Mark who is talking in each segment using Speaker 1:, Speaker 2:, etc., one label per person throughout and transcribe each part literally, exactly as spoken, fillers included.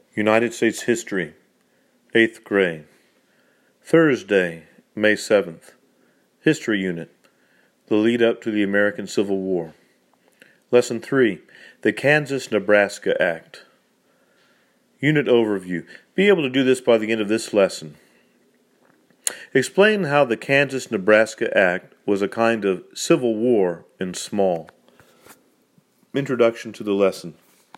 Speaker 1: United States History, eighth grade. Thursday, May seventh. History Unit, the lead up to the American Civil War. Lesson three, the Kansas-Nebraska Act. Unit Overview. Be able to do this by the end of this lesson. Explain how the Kansas-Nebraska Act was a kind of civil war in small. Introduction to the lesson.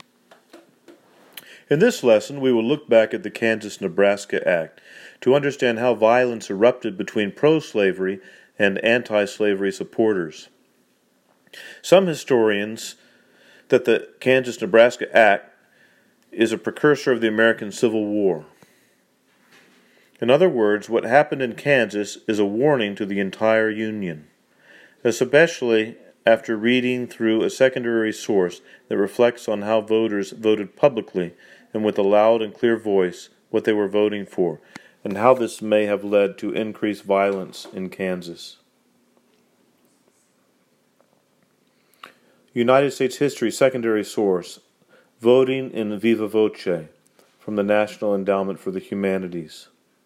Speaker 1: In this lesson, we will look back at the Kansas-Nebraska Act to understand how violence erupted between pro-slavery and anti-slavery supporters. Some historians that the Kansas-Nebraska Act is a precursor of the American Civil War. In other words, what happened in Kansas is a warning to the entire Union, especially after reading through a secondary source that reflects on how voters voted publicly and with a loud and clear voice what they were voting for, and how this may have led to increased violence in Kansas. United States History secondary source, Voting in Viva Voce, from the National Endowment for the Humanities.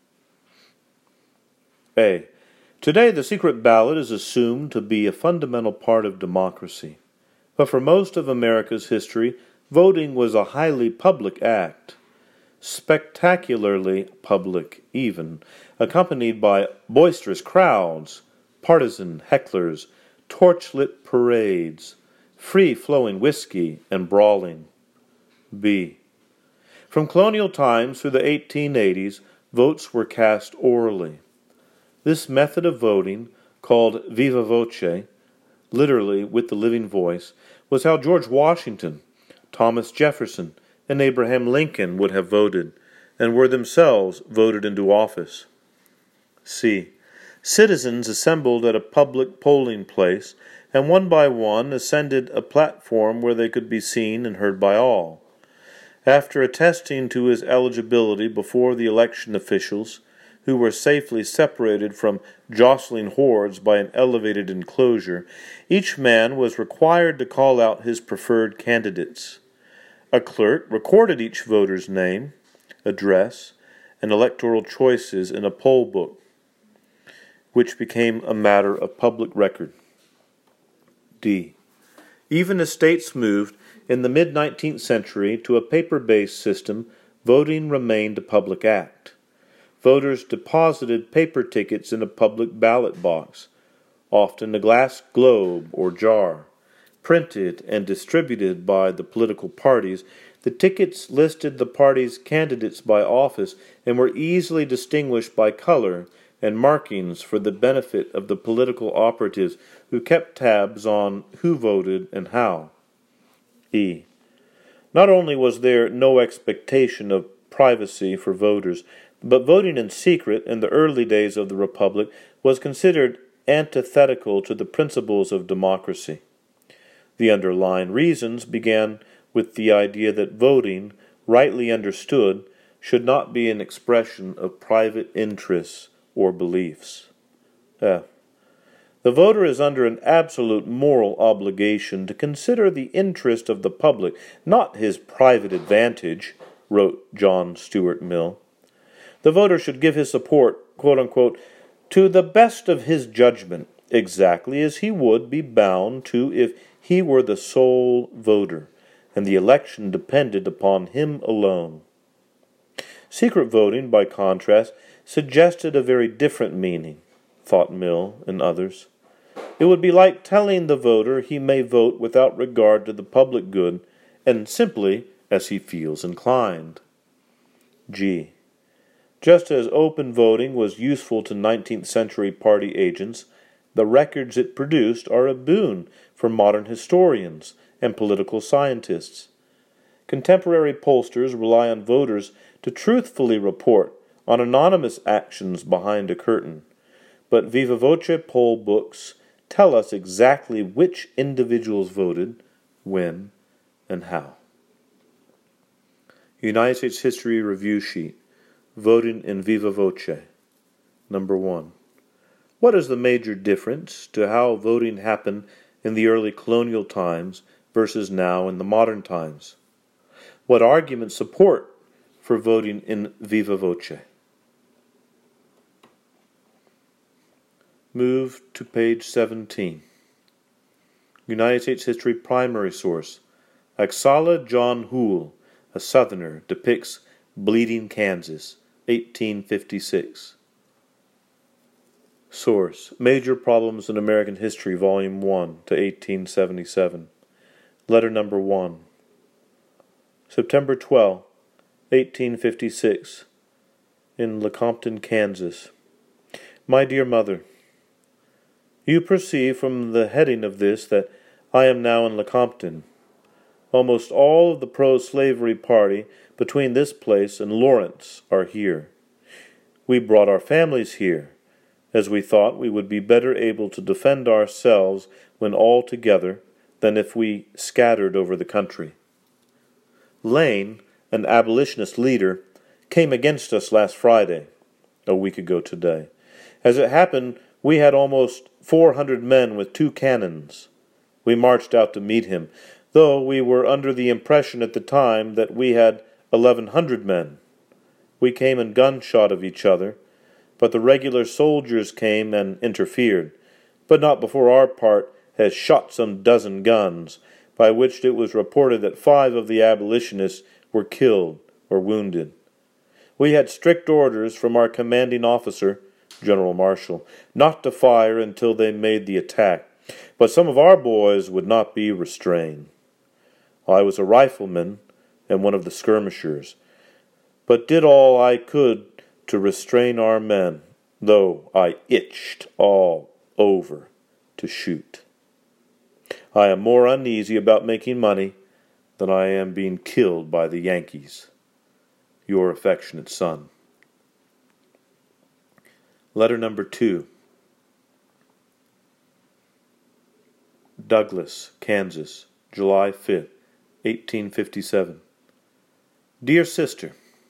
Speaker 1: A. Today, the secret ballot is assumed to be a fundamental part of democracy. But for most of America's history, voting was a highly public act, spectacularly public even, accompanied by boisterous crowds, partisan hecklers, torchlit parades, free-flowing whiskey, and brawling. B. From colonial times through the eighteen eighties, votes were cast orally. This method of voting, called viva voce, literally with the living voice, was how George Washington, Thomas Jefferson, and Abraham Lincoln would have voted, and were themselves voted into office. C. Citizens assembled at a public polling place, and one by one ascended a platform where they could be seen and heard by all. After attesting to his eligibility before the election officials, who were safely separated from jostling hordes by an elevated enclosure, each man was required to call out his preferred candidates. A clerk recorded each voter's name, address, and electoral choices in a poll book, which became a matter of public record. D. Even as states moved in the mid-nineteenth century to a paper-based system, voting remained a public act. Voters deposited paper tickets in a public ballot box, often a glass globe or jar. Printed and distributed by the political parties, the tickets listed the party's candidates by office and were easily distinguished by color and markings for the benefit of the political operatives who kept tabs on who voted and how. E. Not only was there no expectation of privacy for voters, but voting in secret in the early days of the Republic was considered antithetical to the principles of democracy. The underlying reasons began with the idea that voting, rightly understood, should not be an expression of private interests or beliefs. F. The voter is under an absolute moral obligation to consider the interest of the public, not his private advantage, wrote John Stuart Mill. The voter should give his support, quote-unquote, to the best of his judgment, exactly as he would be bound to if he were the sole voter, and the election depended upon him alone. Secret voting, by contrast, suggested a very different meaning, thought Mill and others. It would be like telling the voter he may vote without regard to the public good, and simply as he feels inclined. G. Just as open voting was useful to nineteenth century party agents, the records it produced are a boon for modern historians and political scientists. Contemporary pollsters rely on voters to truthfully report on anonymous actions behind a curtain, but Viva Voce poll books tell us exactly which individuals voted, when, and how. United States History Review Sheet. Voting in Viva Voce. Number one. What is the major difference to how voting happened in the early colonial times versus now in the modern times? What arguments support for voting in viva voce. Move to page seventeen. United States History primary source. Axala John Hoole, a Southerner, depicts Bleeding Kansas, eighteen fifty-six. Source: Major Problems in American History, Volume one to eighteen seventy-seven. Letter number one. September twelfth, eighteen fifty-six. In Lecompton, Kansas. My dear Mother, you perceive from the heading of this that I am now in Lecompton. Almost all of the pro-slavery party between this place and Lawrence are here. We brought our families here, as we thought we would be better able to defend ourselves when all together than if we scattered over the country. Lane, an abolitionist leader, came against us last Friday, a week ago today. As it happened, we had almost four hundred men with two cannons. We marched out to meet him, though we were under the impression at the time that we had eleven hundred men. We came in gunshot of each other, but the regular soldiers came and interfered, but not before our part has shot some dozen guns, by which it was reported that five of the abolitionists were killed or wounded. We had strict orders from our commanding officer, General Marshall, not to fire until they made the attack, but some of our boys would not be restrained. I was a rifleman and one of the skirmishers, but did all I could to restrain our men, though I itched all over to shoot. I am more uneasy about making money than I am being killed by the Yankees. Your affectionate son. Letter number two. Douglas, Kansas, July fifth, eighteen fifty-seven. Dear Sister,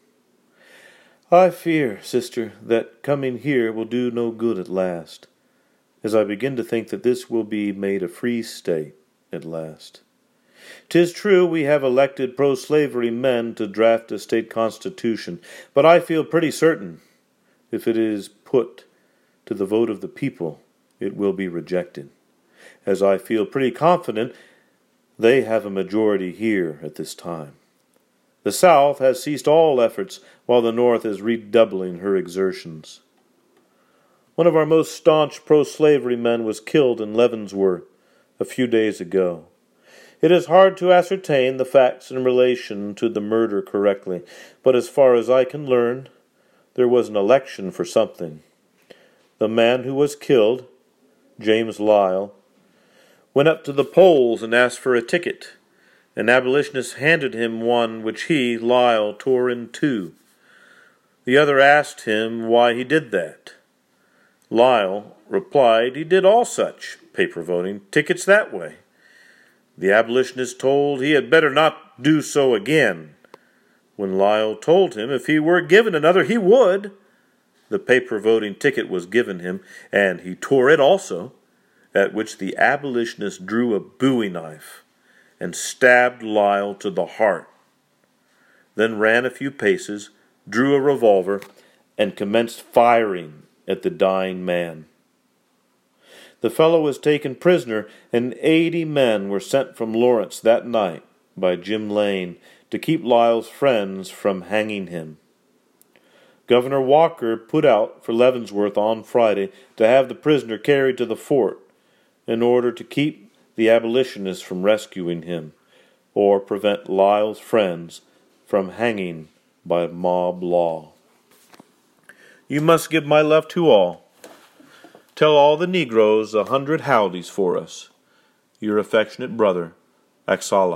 Speaker 1: I fear, sister, that coming here will do no good at last, as I begin to think that this will be made a free state at last. 'Tis true we have elected pro-slavery men to draft a state constitution, but I feel pretty certain, if it is put to the vote of the people, it will be rejected, as I feel pretty confident they have a majority here at this time. The South has ceased all efforts, while the North is redoubling her exertions. One of our most staunch pro-slavery men was killed in Leavenworth a few days ago. It is hard to ascertain the facts in relation to the murder correctly, but as far as I can learn, there was an election for something. The man who was killed, James Lyle, went up to the polls and asked for a ticket. An abolitionist handed him one which he, Lyle, tore in two. The other asked him why he did that. Lyle replied he did all such paper voting tickets that way. The abolitionist told he had better not do so again. When Lyle told him if he were given another he would, the paper voting ticket was given him, and he tore it also, at which the abolitionist drew a bowie knife and stabbed Lyle to the heart, then ran a few paces, drew a revolver, and commenced firing at the dying man. The fellow was taken prisoner, and eighty men were sent from Lawrence that night by Jim Lane to keep Lyle's friends from hanging him. Governor Walker put out for Leavenworth on Friday to have the prisoner carried to the fort in order to keep the abolitionists from rescuing him, or prevent Lyle's friends from hanging by mob law. You must give my love to all. Tell all the Negroes a hundred howdies for us. Your affectionate brother, Axala.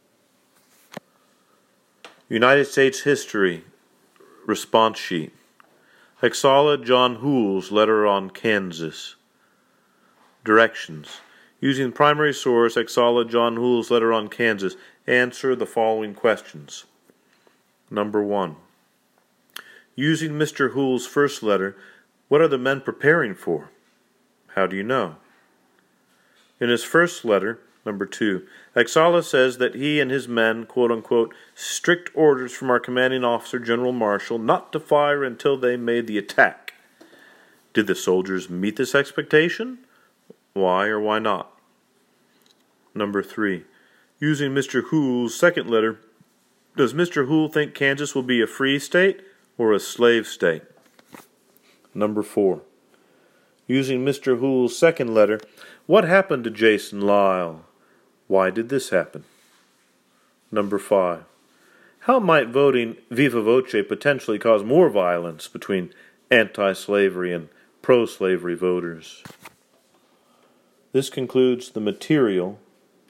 Speaker 1: United States History Response Sheet. Axala John Hoole's Letter on Kansas. Directions. Using primary source, Axala John Hoole's Letter on Kansas, answer the following questions. Number one. Using Mister Hoole's first letter, what are the men preparing for? How do you know? In his first letter, Number two, Exala says that he and his men, quote unquote, strict orders from our commanding officer, General Marshall, not to fire until they made the attack. Did the soldiers meet this expectation? Why or why not? Number three, using Mister Hoole's second letter, does Mister Hoole think Kansas will be a free state or a slave state? Number four, using Mister Hoole's second letter, what happened to Jason Lyle? Why did this happen? Number five, how might voting viva voce potentially cause more violence between anti-slavery and pro-slavery voters? This concludes the material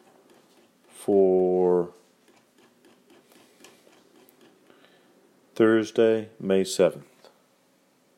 Speaker 1: for Thursday, May seventh.